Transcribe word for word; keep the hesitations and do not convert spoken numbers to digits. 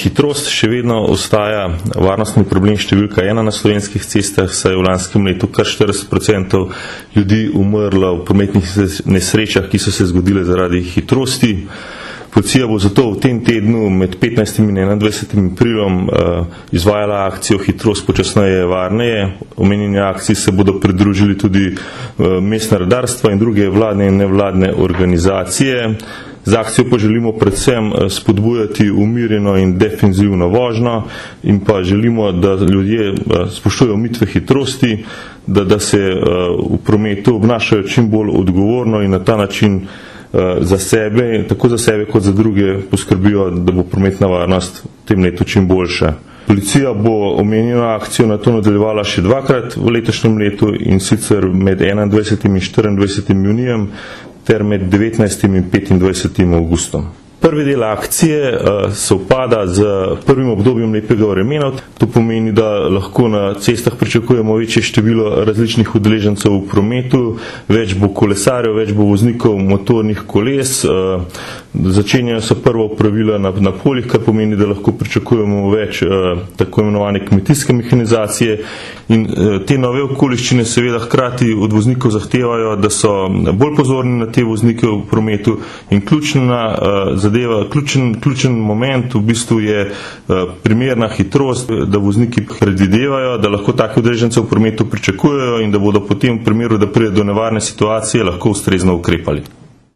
Hitrost še vedno ostaja varnostni problem številka ena na slovenskih cestah, saj je v lanskem letu kar štirideset procentov ljudi umrlo v prometnih nesrečah, ki so se zgodile zaradi hitrosti. Policija bo zato v tem tednu med petnajstim in enaindvajsetim aprilom uh, izvajala akcijo Hitrost počasneje varneje. Omenjeni akciji se bodo pridružili tudi uh, mestna redarstva in druge vladne in nevladne organizacije. Z akcijo pa želimo predvsem spodbujati umirjeno in defenzivno vožnjo in pa želimo, da ljudje spoštujejo omejitve hitrosti, da, da se uh, v prometu obnašajo čim bolj odgovorno in na ta način za sebe, tako za sebe kot za druge poskrbijo, da bo prometna varnost v tem letu čim boljša. Policija bo omenjeno akcijo na to nadaljevala še dvakrat v letošnjem letu, in sicer med enaindvajsetim in štiriindvajsetim junijem ter med devetnajstim in petindvajsetim avgustom. Prvi del akcije uh, se upada z prvim obdobjem lepega vremena. To pomeni, da lahko na cestah pričakujemo večje število različnih udeležencev v prometu, več bo kolesarjev, več bo voznikov motornih koles. Uh, začenjajo se prva opravila na, na poljih, kar pomeni, da lahko pričakujemo več uh, tako imenovane kmetijske mehanizacije. In uh, te nove okoliščine seveda hkrati od voznikov zahtevajo, da so bolj pozorni na te voznike v prometu, in ključna uh, zadeva, ključen, ključen moment v bistvu je uh, primerna hitrost, da vozniki predvidevajo, da lahko take udeležence v prometu pričakujejo in da bodo potem v primeru, da pride do nevarne situacije, lahko ustrezno ukrepali.